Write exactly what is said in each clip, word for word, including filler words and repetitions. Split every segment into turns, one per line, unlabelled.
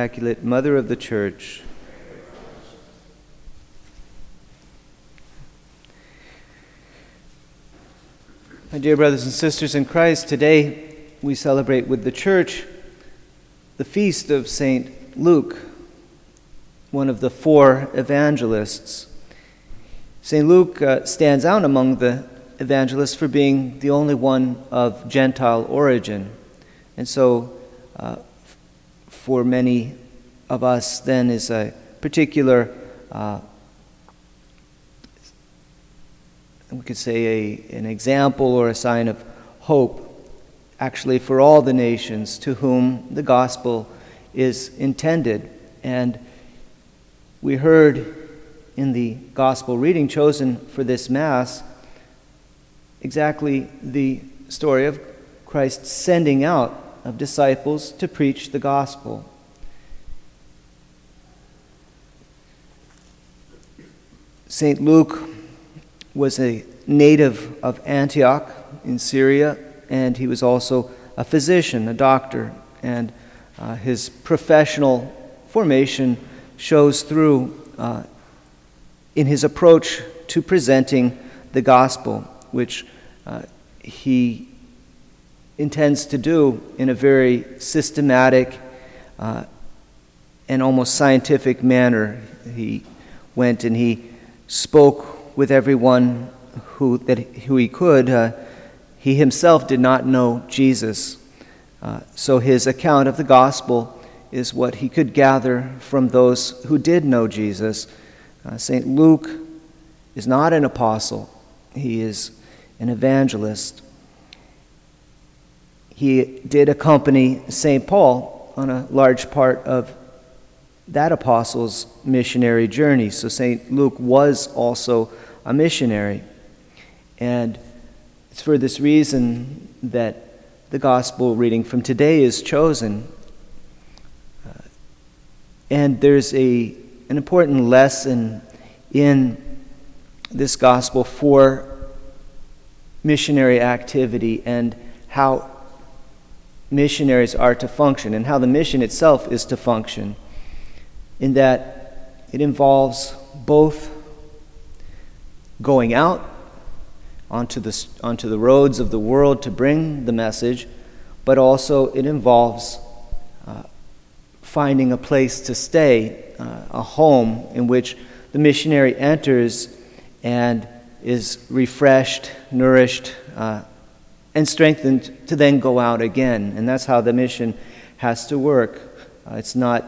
Immaculate Mother of the Church. My dear brothers and sisters in Christ, today we celebrate with the Church the feast of Saint Luke, one of the four evangelists. Saint Luke uh, stands out among the evangelists for being the only one of Gentile origin. And so, uh, for many of us, then, is a particular, uh, we could say, a, an example or a sign of hope, actually, for all the nations to whom the gospel is intended. And we heard in the gospel reading chosen for this Mass exactly the story of Christ sending out of disciples to preach the gospel. Saint Luke was a native of Antioch in Syria, and he was also a physician, a doctor, and uh, his professional formation shows through uh, in his approach to presenting the gospel, which uh, he intends to do in a very systematic uh, and almost scientific manner. He went and he spoke with everyone who that who he could. Uh, he himself did not know Jesus, uh, so his account of the gospel is what he could gather from those who did know Jesus. Uh, Saint Luke is not an apostle. He is an evangelist. He did accompany Saint Paul on a large part of that apostle's missionary journey. So Saint Luke was also a missionary. And it's for this reason that the gospel reading from today is chosen. Uh, and there's a an important lesson in this gospel for missionary activity and how missionaries are to function and how the mission itself is to function, in that it involves both going out onto the, onto the roads of the world to bring the message, but also it involves uh, finding a place to stay, uh, a home in which the missionary enters and is refreshed, nourished, uh, and strengthened to then go out again. And that's how the mission has to work. Uh, it's not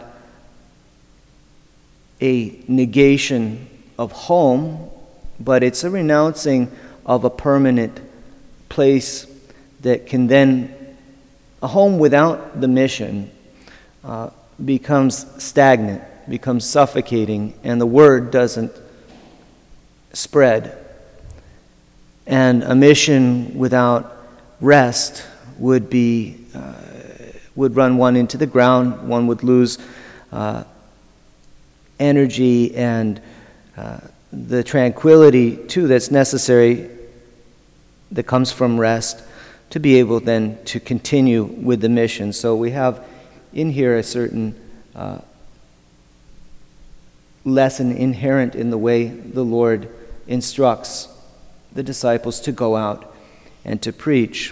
a negation of home, but it's a renouncing of a permanent place that can then, a home without the mission uh, becomes stagnant, becomes suffocating, and the word doesn't spread. And a mission without rest would be uh, would run one into the ground. One would lose uh, energy and uh, the tranquility too that's necessary, that comes from rest, to be able then to continue with the mission. So we have in here a certain uh, lesson inherent in the way the Lord instructs the disciples to go out and to preach.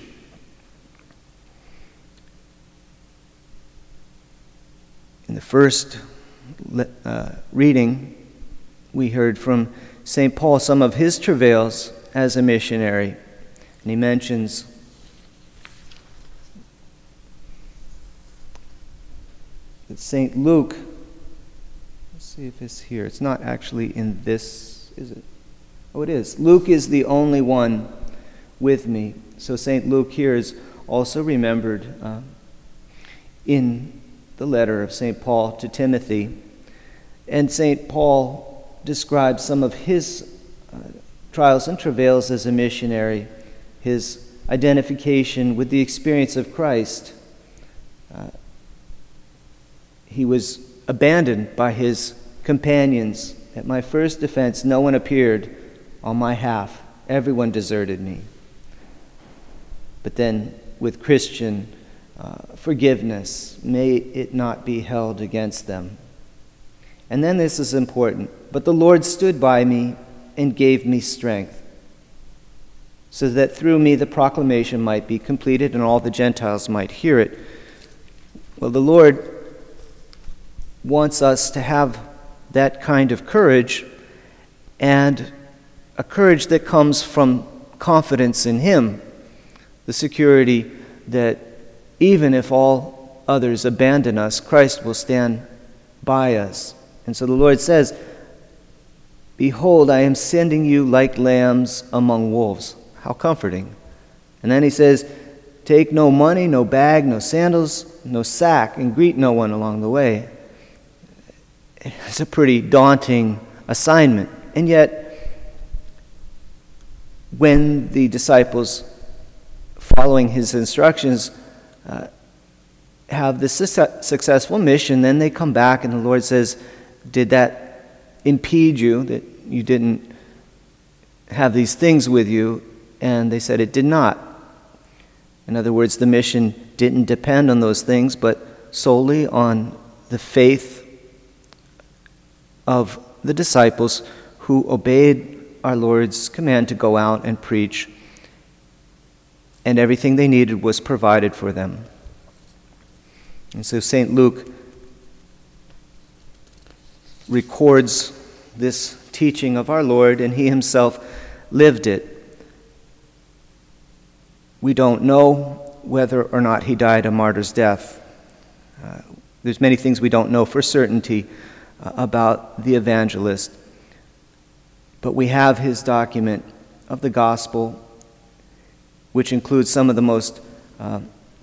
In the first uh, reading, we heard from Saint Paul some of his travails as a missionary. And he mentions that Saint Luke, let's see if it's here. It's not actually in this, is it? Oh, it is. Luke is the only one with me. So Saint Luke here is also remembered uh, in the letter of Saint Paul to Timothy. And Saint Paul describes some of his uh, trials and travails as a missionary, his identification with the experience of Christ. Uh, he was abandoned by his companions. At my first defense, no one appeared on my half. Everyone deserted me. But then, with Christian uh, forgiveness. May it not be held against them. And then this is important. But the Lord stood by me and gave me strength, so that through me the proclamation might be completed and all the Gentiles might hear it. Well, the Lord wants us to have that kind of courage, and a courage that comes from confidence in Him, the security that even if all others abandon us, Christ will stand by us. And so the Lord says, "Behold, I am sending you like lambs among wolves." How comforting. And then He says, "Take no money, no bag, no sandals, no sack, and greet no one along the way." It's a pretty daunting assignment. And yet, when the disciples, following His instructions, uh, have this su- successful mission, then they come back and the Lord says, "Did that impede you, that you didn't have these things with you?" And they said it did not. In other words, the mission didn't depend on those things, but solely on the faith of the disciples who obeyed our Lord's command to go out and preach, and everything they needed was provided for them. And so Saint Luke records this teaching of our Lord, and he himself lived it. We don't know whether or not he died a martyr's death. Uh, there's many things we don't know for certainty uh, about the evangelist, but we have his document of the gospel, which includes some of the most uh,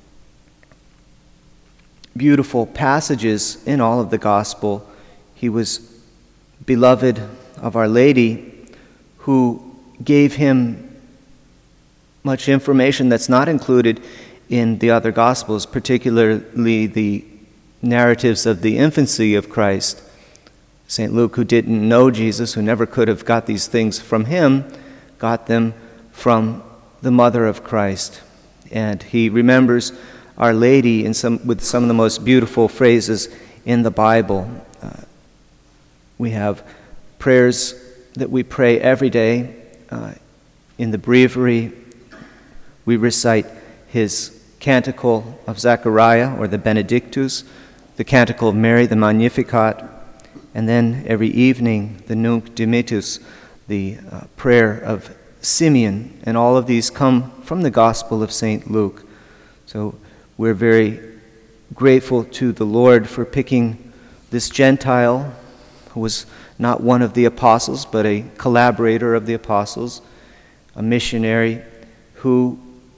beautiful passages in all of the gospel. He was beloved of Our Lady, who gave him much information that's not included in the other Gospels, particularly the narratives of the infancy of Christ. Saint Luke, who didn't know Jesus, who never could have got these things from him, got them from the mother of Christ. And he remembers Our Lady in some, with some of the most beautiful phrases in the Bible. Uh, we have prayers that we pray every day uh, in the breviary. We recite his Canticle of Zechariah, or the Benedictus, the Canticle of Mary, the Magnificat, and then every evening the Nunc Dimittis, the uh, prayer of Simeon, and all of these come from the Gospel of Saint Luke. So we're very grateful to the Lord for picking this Gentile, who was not one of the apostles, but a collaborator of the apostles, a missionary who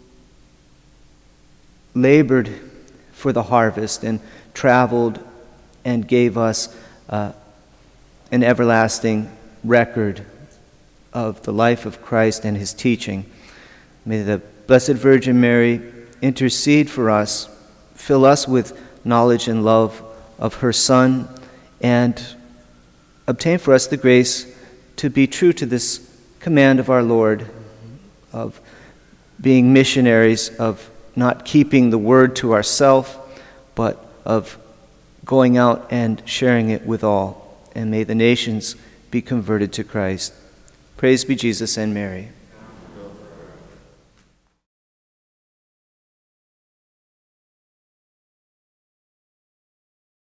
labored for the harvest and traveled and gave us uh, an everlasting record of the life of Christ and his teaching. May the Blessed Virgin Mary intercede for us, fill us with knowledge and love of her Son, and obtain for us the grace to be true to this command of our Lord, of being missionaries, of not keeping the word to ourselves, but of going out and sharing it with all. And may the nations be converted to Christ. Praise be Jesus and Mary.